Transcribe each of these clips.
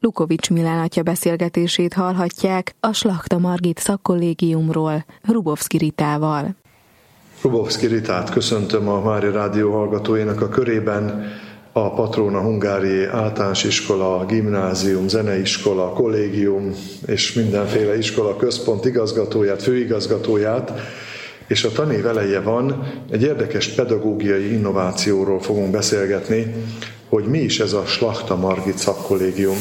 Lukovics Milán atya beszélgetését hallhatják a Slachta Margit szakkollégiumról Hrubovszky Ritával. Hrubovszky Ritát köszöntöm a Mária Rádió hallgatóinak a körében. A Patrona Hungárié általános iskola, gimnázium, zeneiskola, kollégium és mindenféle iskola központ igazgatóját, főigazgatóját, és a tanév eleje van, egy érdekes pedagógiai innovációról fogunk beszélgetni, hogy mi is ez a Slachta Margit szakkollégium.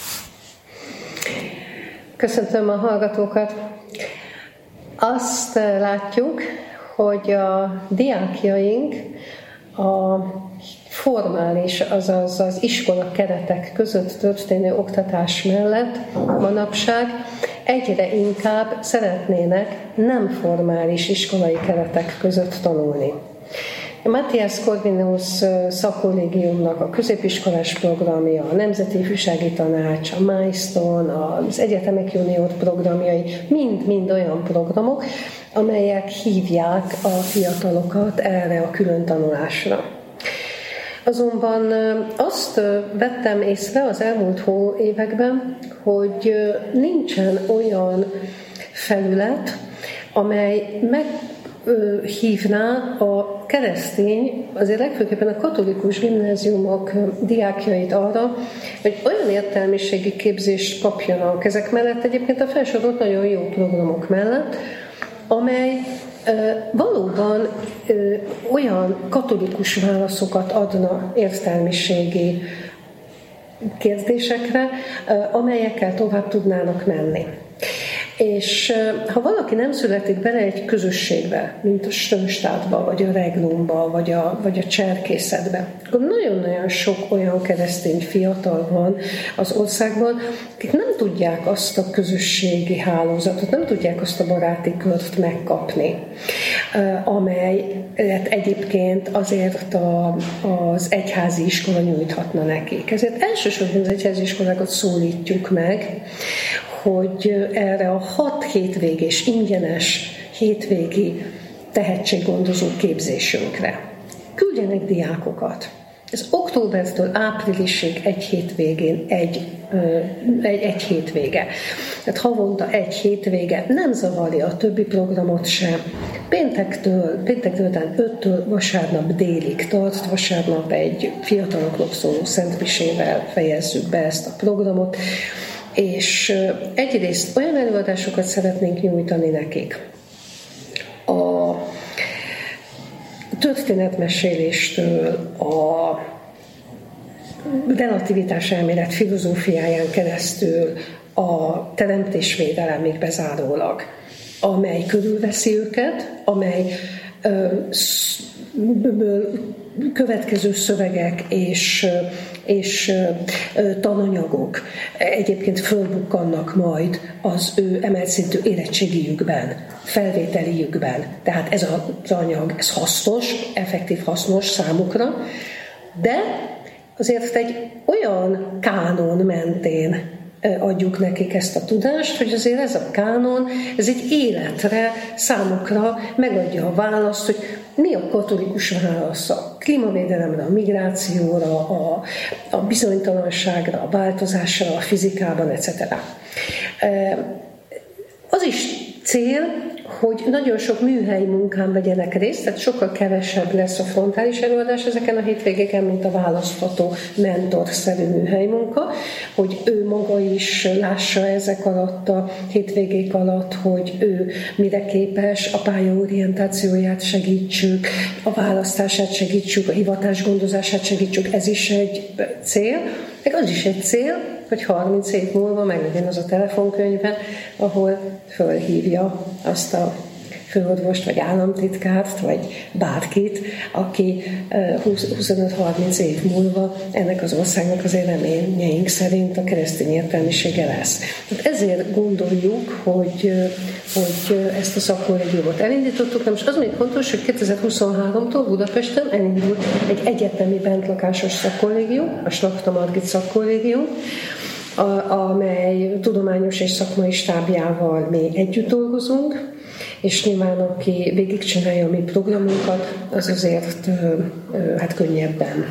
Köszöntöm a hallgatókat! Azt látjuk, hogy a diákjaink a formális, azaz az iskola keretek között történő oktatás mellett manapság egyre inkább szeretnének nem formális iskolai keretek között tanulni. A Matthias Corvinus szakkollégiumnak a középiskolás programja, a Nemzeti Ifjúsági Tanács, a Milestone, az Egyetemek Junior programjai mind olyan programok, amelyek hívják a fiatalokat erre a külön tanulásra. Azonban azt vettem észre az elmúlt években, hogy nincsen olyan felület, amely meghívná a keresztény, azért legfőképpen a katolikus gimnáziumok diákjait arra, hogy olyan értelmiségi képzést kapjanak ezek mellett, egyébként a felsorolt nagyon jó programok mellett, amely valóban olyan katolikus válaszokat adna értelmiségi kérdésekre, amelyekkel tovább tudnának menni. És ha valaki nem születik bele egy közösségbe, mint a Strömstadtba, vagy a Regnumba, vagy a cserkészetbe, akkor nagyon-nagyon sok olyan keresztény fiatal van az országban, akik nem tudják azt a közösségi hálózatot, nem tudják azt a baráti kört megkapni, amelyet egyébként azért az egyházi iskola nyújthatna nekik. Ezért elsősorban az egyházi iskolákat szólítjuk meg, hogy erre a 6 hétvégés, ingyenes hétvégi tehetséggondozó képzésünkre küldjenek diákokat. Ez októbertől áprilisig egy hétvégén egy hétvége. Tehát havonta egy hétvége, nem zavarja a többi programot sem. Péntektől 5-től vasárnap délig tart, vasárnap egy fiataloknak szóló szentmisével fejezzük be ezt a programot, és egyrészt olyan előadásokat szeretnénk nyújtani nekik, a történetmeséléstől, a relativitás elmélet filozófiáján keresztül, a teremtésvédelemig bezárólag, amely körülveszi őket, amely következő szövegek és tananyagok egyébként fölbukkannak majd az ő emelt szintű érettségijükben, felvételijükben. Tehát ez az anyag, ez hasznos, effektív hasznos számukra, de azért egy olyan kánon mentén adjuk nekik ezt a tudást, hogy azért ez a kánon, ez egy életre számukra megadja a választ, hogy mi a katolikus válasz a klímavédelemre, a migrációra, a bizonytalanságra, a változásra, a fizikában, etc. Az is cél, hogy nagyon sok műhelyi munkán vegyenek részt, tehát sokkal kevesebb lesz a frontális előadás ezeken a hétvégéken, mint a választható mentorszerű műhelyi munka, hogy ő maga is lássa ezek alatt a hétvégék alatt, hogy ő mire képes, a pályaorientációját segítsük, a választását segítsük, a hivatás gondozását segítsük, ez is egy cél, meg az is egy cél, hogy 30 év múlva meglegyen az a telefonkönyve, ahol fölhívja azt a főorvost, vagy államtitkárt, vagy bárkit, aki 25-30 év múlva ennek az országnak az reményeink szerint a keresztény értelmisége lesz. Tehát ezért gondoljuk, hogy ezt a szakkollégiumot elindítottuk. Na most az még fontos, hogy 2023-tól Budapesten elindult egy egyetemi bentlakásos szakkollégium, a Slachta Margit szakkollégium, amely tudományos és szakmai stábjával mi együtt dolgozunk, és nyilván aki végigcsinálja a mi programunkat, az azért könnyebben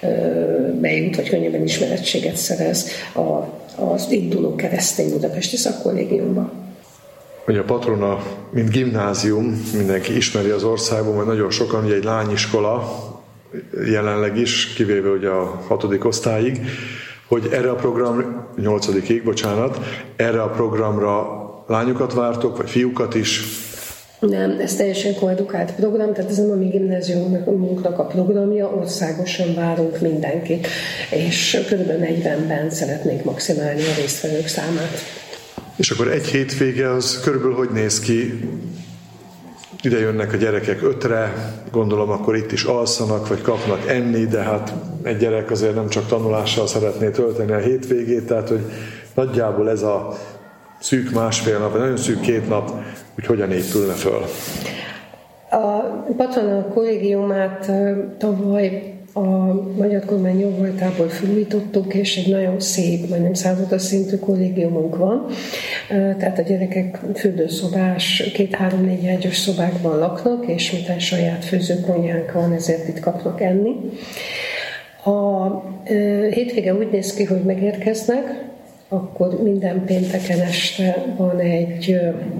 bejut, vagy könnyebben ismerettséget szerez az induló keresztény budapesti szakkollégiumban. Ugye a Patrona, mint gimnázium, mindenki ismeri az országban, vagy nagyon sokan, ugye egy lányiskola jelenleg is, kivéve ugye a 6. osztályig, hogy erre a program, 8-ig, bocsánat, erre a programra lányokat vártok, vagy fiúkat is? Nem, ez teljesen koedukált program, tehát ez nem a mi gimnáziumunknak a programja, országosan várunk mindenkit, és kb. 40-ben szeretnénk maximálni a résztvevők számát. És akkor egy hétvége az körülbelül hogy néz ki? Ide jönnek a gyerekek 5-re, gondolom akkor itt is alszanak, vagy kapnak enni, de hát egy gyerek azért nem csak tanulással szeretné tölteni a hétvégét, tehát hogy nagyjából ez a szűk másfél nap, vagy nagyon szűk 2 nap, úgy hogyan épülne föl? A Patrona kollégiumát tavaly a Magyar Kormány jóvoltából felújítottuk, és egy nagyon szép, majdnem százada szintű kollégiumunk van. Tehát a gyerekek fürdőszobás, 2-3-4 ágyas szobákban laknak, és miután saját főzőkonyhánk van, ezért itt kapnak enni. A hétvége úgy néz ki, hogy megérkeznek, akkor minden pénteken este van egy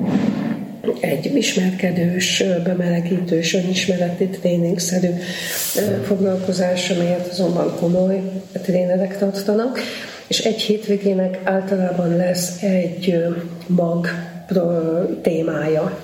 ismerkedős, bemelegítős, önismereti tréningszerű foglalkozás, amelyet azonban komoly trénerek tartanak, és egy hétvégének általában lesz egy mag témája.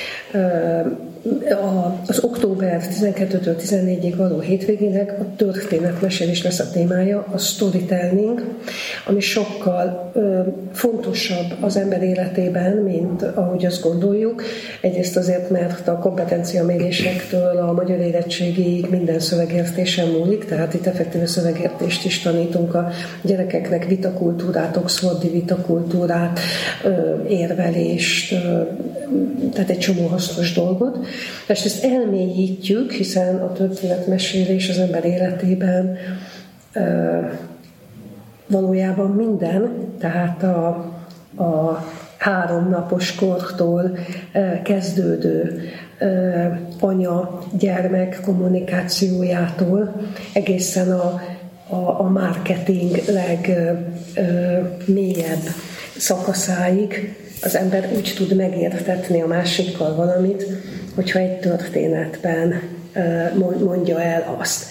Az október 12-től 14-ig való hétvégének a történetmesélés lesz a témája, a storytelling, ami sokkal fontosabb az ember életében, mint ahogy azt gondoljuk. Egyrészt azért, mert a kompetenciamérésektől a magyar érettségig minden szövegértésen múlik, tehát itt effektíve szövegértést is tanítunk a gyerekeknek, vitakultúrát, oxfordi vitakultúrát, érvelést, tehát egy csomó hasznos dolgot. És ezt elmélyítjük, hiszen a történetmesélés az ember életében valójában minden, tehát a 3 napos kortól kezdődő anya-gyermek kommunikációjától egészen a marketing legmélyebb szakaszáig az ember úgy tud megértetni a másikkal valamit, hogyha egy történetben mondja el azt.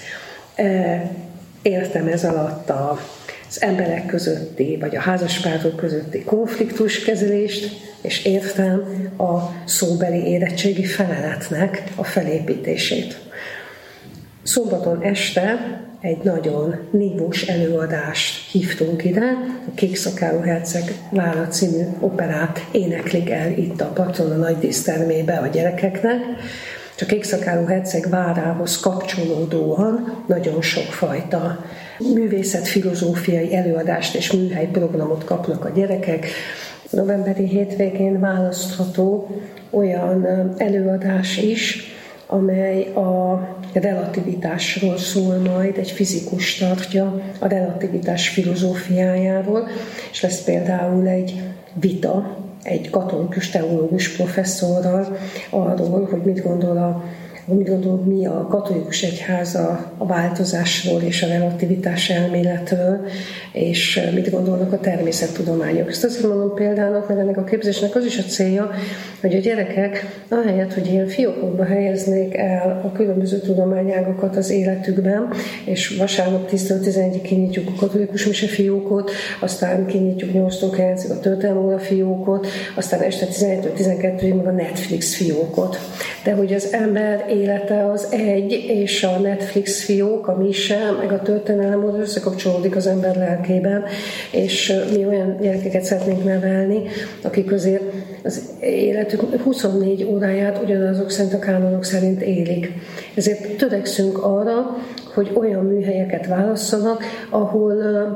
Értem ez alatt az emberek közötti, vagy a házaspárok közötti konfliktuskezelést, és értem a szóbeli érettségi feleletnek a felépítését. Szombaton este egy nagyon nívós előadást hívtunk ide, a Kékszakálú herceg vála című operát éneklik el itt a Patrona nagy dísztermébe a gyerekeknek. És a Kékszakálú herceg várához kapcsolódóan nagyon sokfajta művészetfilozófiai előadást és műhelyprogramot kapnak a gyerekek. Novemberi hétvégén választható olyan előadás is, amely a relativitásról szól majd, egy fizikus tartja a relativitás filozófiájáról, és lesz például egy vita egy katolikus teológus professzorral arról, hogy mit gondol mi a katolikus egyház a változásról és a relativitás elméletről, és mit gondolnak a természettudományok. Ezt azért mondom példának, mert ennek a képzésnek az is a célja, hogy a gyerekek ahelyett, hogy ilyen fiókokba helyeznék el a különböző tudományágokat az életükben, és vasárnap 10-től 11-ig kinyitjuk a katolikus misefiókot, aztán kinyitjuk 8-tól 9-ig a történelmi fiókot, aztán este 11-től 12-ig meg a Netflix fiókot. De hogy az ember élete az egy, és a Netflix fiók, a mise, meg a történelem oda összekapcsolódik az ember lelkében, és mi olyan gyerekeket szeretnénk nevelni, akik azért az életük 24 óráját ugyanazok szerint a kánonok szerint élik. Ezért törekszünk arra, hogy olyan műhelyeket válasszanak, ahol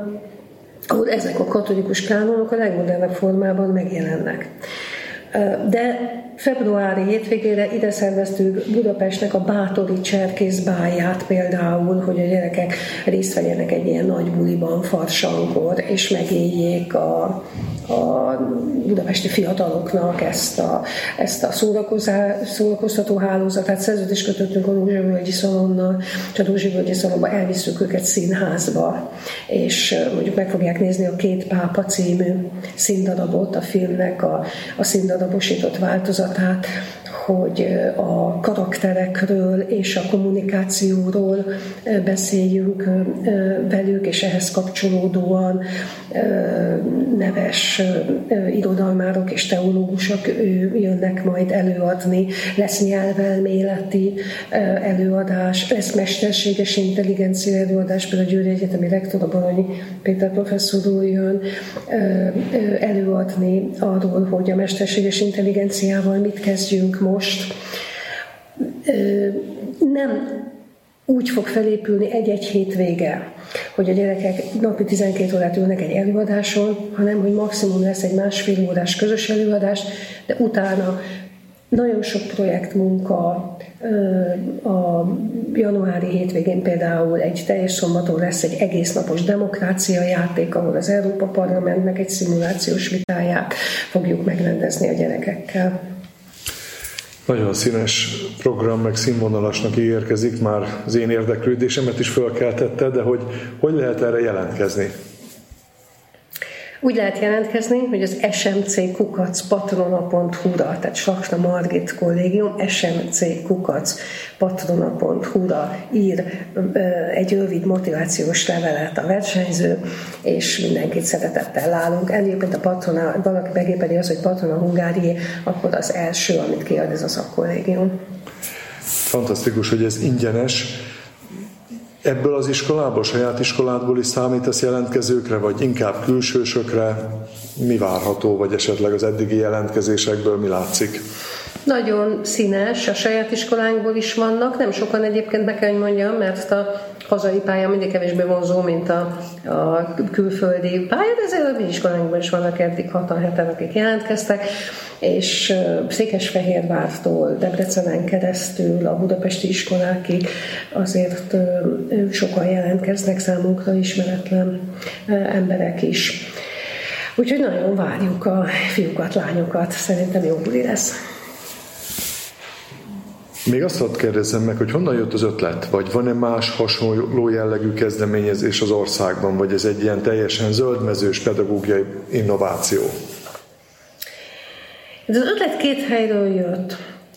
ezek a katolikus kánonok a legmodernebb formában megjelennek. De februári hétvégére ide szerveztük Budapestnek a Bátori cserkészbálját például, hogy a gyerekek részt vegyenek egy ilyen nagy buliban Farsankor, és megéljék budapesti fiataloknak ezt a szórakoztató hálózatát. Szerződést kötöttünk a Dózsa-völgyi Szalonnal, és a Dózsa-völgyi Szalonba elviszük őket színházba, és mondjuk meg fogják nézni a Két pápa című színdarabot, a filmnek a színdarabosított változatát, hogy a karakterekről és a kommunikációról beszéljünk velük, és ehhez kapcsolódóan neves irodalmárok és teológusok jönnek majd előadni, lesz nyelvelméleti előadás, lesz mesterséges intelligencia előadás, például a Győri Egyetemi rektor, a Baranyi Péter professzor úr jön előadni arról, hogy a mesterséges intelligenciával mit kezdjünk most. Nem úgy fog felépülni egy-egy hétvége, hogy a gyerekek napi 12 órát ülnek egy előadáson, hanem hogy maximum lesz egy 1,5 órás közös előadás, de utána nagyon sok projektmunka, a januári hétvégén például egy teljes szombaton lesz egy egész napos demokrácia játék, ahol az Európa Parlamentnek egy szimulációs vitáját fogjuk megrendezni a gyerekekkel. Nagyon színes program, meg színvonalasnak ígérkezik, már az én érdeklődésemet is fölkeltette, de hogy lehet erre jelentkezni? Úgy lehet jelentkezni, hogy az smc@patrona.hu-ra, tehát Slakta Margit Kollégium smc@patrona.hu-ra ír egy rövid motivációs levelet a versenyző, és mindenkit szeretettel állunk. Egyébként a Patrona, valaki megépedi az, hogy Patrona Hungárié, akkor az első, amit kiad ez a szakkollégium. Fantasztikus, hogy ez ingyenes. Ebből az iskolából, saját iskoládból is számítasz jelentkezőkre, vagy inkább külsősökre? Mi várható, vagy esetleg az eddigi jelentkezésekből mi látszik? Nagyon színes, a saját iskolánkból is vannak, nem sokan egyébként, be kell, hogy mondjam, mert a hazai pálya mindig kevésbé vonzó, mint a külföldi pálya, de ezért a mi iskolánkban is vannak eddig 6-7-en, akik jelentkeztek, és Székesfehérvártól, Debrecenen keresztül, a budapesti iskolákig azért sokan jelentkeznek, számunkra ismeretlen emberek is. Úgyhogy nagyon várjuk a fiúkat, lányokat, szerintem jó buli lesz. Még azt hadd kérdezzem meg, hogy honnan jött az ötlet, vagy van-e más hasonló jellegű kezdeményezés az országban, vagy ez egy ilyen teljesen zöldmezős pedagógiai innováció? Ez az ötlet két helyről jött.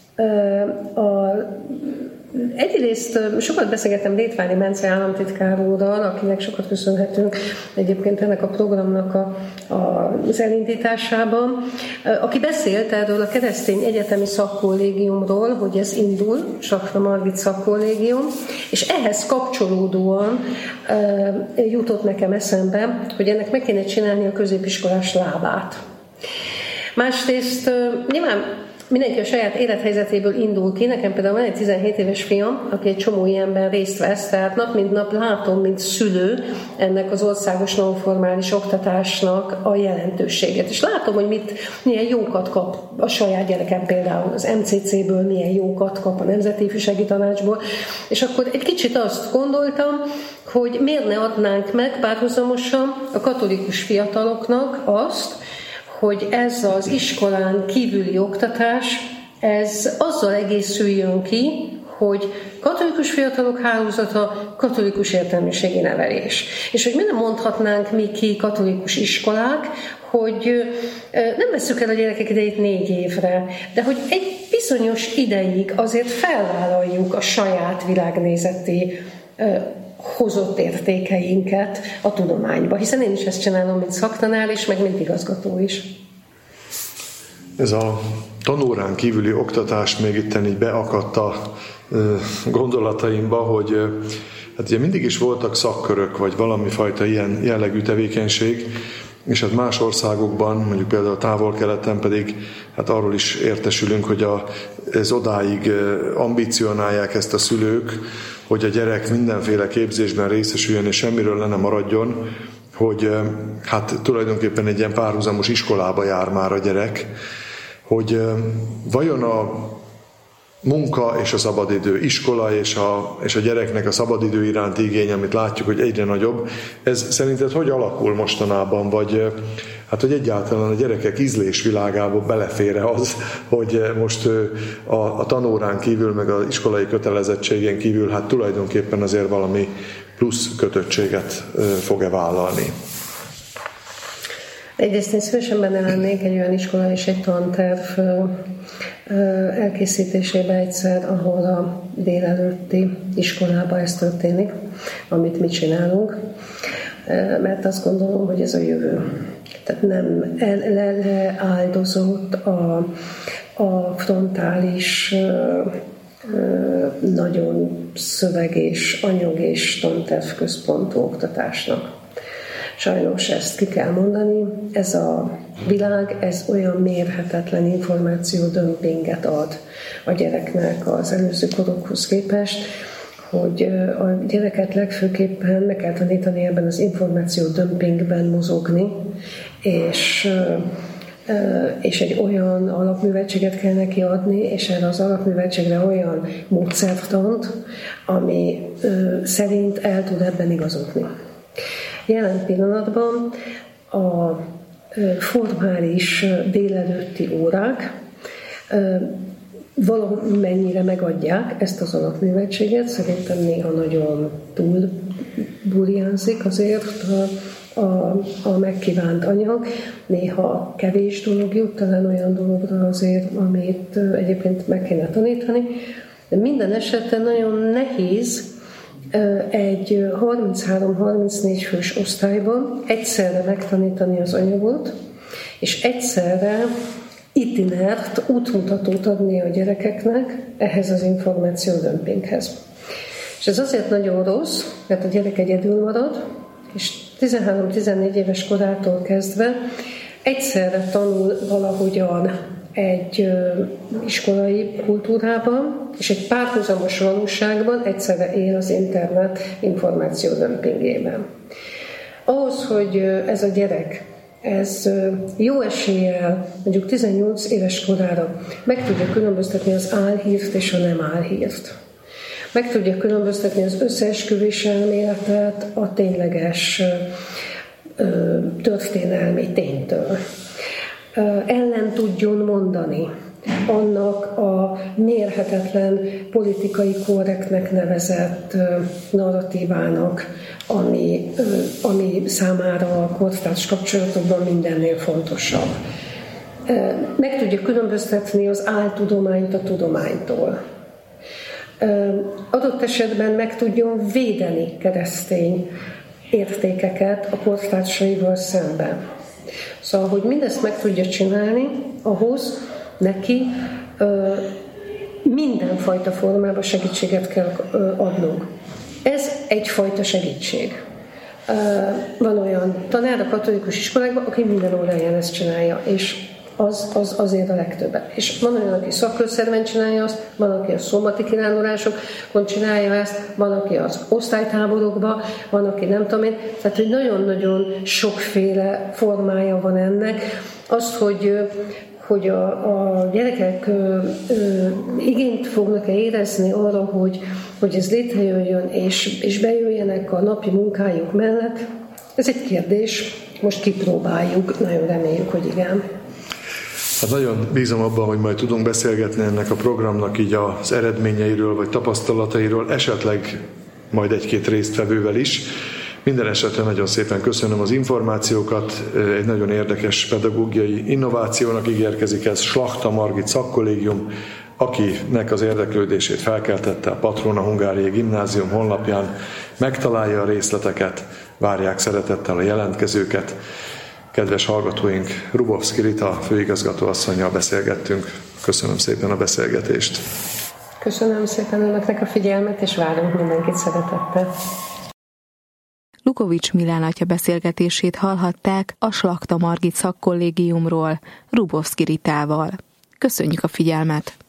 Egyrészt sokat beszélgettem Létványi Bence államtitkár úrral, akinek sokat köszönhetünk egyébként ennek a programnak az elindításában, aki beszélt erről a keresztény egyetemi szakkollégiumról, hogy ez indul, Slakta Margit szakkollégium, és ehhez kapcsolódóan jutott nekem eszembe, hogy ennek meg kéne csinálni a középiskolás lábát. Másrészt nyilván mindenki a saját élethelyzetéből indul ki. Nekem például van egy 17 éves fiam, aki egy csomó ilyenben részt vesz, tehát nap mint nap látom, mint szülő ennek az országos nonformális oktatásnak a jelentőséget. És látom, hogy milyen jókat kap a saját gyerekem például az MCC-ből, milyen jókat kap a Nemzeti Ifjúsági Tanácsból. És akkor egy kicsit azt gondoltam, hogy miért ne adnánk meg párhuzamosan a katolikus fiataloknak azt, hogy ez az iskolán kívüli oktatás, ez azzal egészüljön ki, hogy katolikus fiatalok hálózata, katolikus értelmiségi nevelés. És hogy mi nem mondhatnánk mi ki katolikus iskolák, hogy nem vesszük el a gyerekek idejét 4 évre, de hogy egy bizonyos ideig azért felvállaljuk a saját világnézeti hozott értékeinket a tudományba, hiszen én is ezt csinálom, mint szaktanár is, meg mint igazgató is. Ez a tanórán kívüli oktatás még itten így beakadt a gondolataimba, hogy hát ugye mindig is voltak szakkörök, vagy valami fajta ilyen jellegű tevékenység, és hát más országokban, mondjuk például a Távol-Keleten pedig hát arról is értesülünk, hogy ez odáig ambicionálják ezt a szülők, hogy a gyerek mindenféle képzésben részesüljön, és semmiről le nem maradjon, hogy hát tulajdonképpen egy ilyen párhuzamos iskolába jár már a gyerek, hogy vajon a munka és a szabadidő, iskola és a gyereknek a szabadidő iránti igény, amit látjuk, hogy egyre nagyobb, ez szerinted hogy alakul mostanában, vagy hát hogy egyáltalán a gyerekek ízlésvilágába belefér az, hogy most a tanórán kívül, meg az iskolai kötelezettségen kívül, hát tulajdonképpen azért valami plusz kötöttséget fog-e vállalni. Egyrészt én szívesen benne lennék egy olyan iskola és egy tanterv elkészítésébe egyszer, ahol a délelőtti iskolában ez történik, amit mi csinálunk, mert azt gondolom, hogy ez a jövő. Tehát nem leáldozott a frontális, nagyon szöveg és anyag és tanterv központú oktatásnak. Sajnos ezt ki kell mondani, ez a világ, ez olyan mérhetetlen információdömpinget ad a gyereknek az előző korokhoz képest, hogy a gyereket legfőképpen meg kell tanítani ebben az információdömpingben mozogni, és egy olyan alapműveltséget kell neki adni, és erre az alapműveltségre olyan módszertant, ami szerint el tud ebben igazodni. Jelen pillanatban a formális délelőtti órák valamennyire megadják ezt az alapműveltséget, szerintem néha nagyon túl burjánzik azért a megkívánt anyag, néha kevés dolog jut, talán olyan dologra azért, amit egyébként meg kéne tanítani, de minden esetben nagyon nehéz egy 33-34 fős osztályban egyszerre megtanítani az anyagot, és egyszerre itinert, útmutatót adni a gyerekeknek ehhez az információdömpinghez. És ez azért nagyon rossz, mert a gyerek egyedül marad, és 13-14 éves korától kezdve egyszerre tanul valahogyan egy iskolai kultúrában, és egy párhuzamos valóságban egyszerre él az internet információdömpingében. Ahhoz, hogy ez a gyerek, ez jó eséllyel, mondjuk 18 éves korára meg tudja különböztetni az álhírt és a nem álhírt. Meg tudja különböztetni az összeesküvés elméletet a tényleges történelmi ténytől. Ellen tudjon mondani annak a mérhetetlen politikai korrektnek nevezett narratívának, ami számára a kortárs kapcsolatokban mindennél fontosabb. Meg tudja különböztetni az áltudományt a tudománytól. Adott esetben meg tudjon védeni keresztény értékeket a kortársaival szemben. Szóval, hogy mindezt meg tudja csinálni, ahhoz neki mindenfajta formában segítséget kell adnunk. Ez egyfajta segítség. Van olyan tanár a katolikus iskolákban, aki minden óráján ezt csinálja, és az azért a legtöbbet. És van olyan, aki szakkörszerben csinálja azt, van, aki a szombati kirándulásokon csinálja ezt, van, aki az osztálytáborokban, van, aki nem tudom én. Tehát, hogy nagyon-nagyon sokféle formája van ennek. Az, hogy a gyerekek igényt fognak-e érezni arra, hogy ez létrejöjjön, és bejöjjenek a napi munkájuk mellett, ez egy kérdés. Most kipróbáljuk, nagyon reméljük, hogy igen. Hát nagyon bízom abban, hogy majd tudunk beszélgetni ennek a programnak így az eredményeiről, vagy tapasztalatairól, esetleg majd egy-két résztvevővel is. Minden esetre nagyon szépen köszönöm az információkat, egy nagyon érdekes pedagógiai innovációnak ígérkezik ez. Slachta Margit Szakkollégium, akinek az érdeklődését felkeltette a Patrona Hungáriai Gimnázium honlapján, megtalálja a részleteket, várják szeretettel a jelentkezőket. Kedves hallgatóink, Hrubovszky Rita főigazgatóasszonnyal beszélgettünk. Köszönöm szépen a beszélgetést. Köszönöm szépen önöknek a figyelmet, és várunk mindenkit szeretettel. Lukovics Milán atya beszélgetését hallhatták a Slachta Margit Szakkollégiumról, Hrubovszky Ritával. Köszönjük a figyelmet!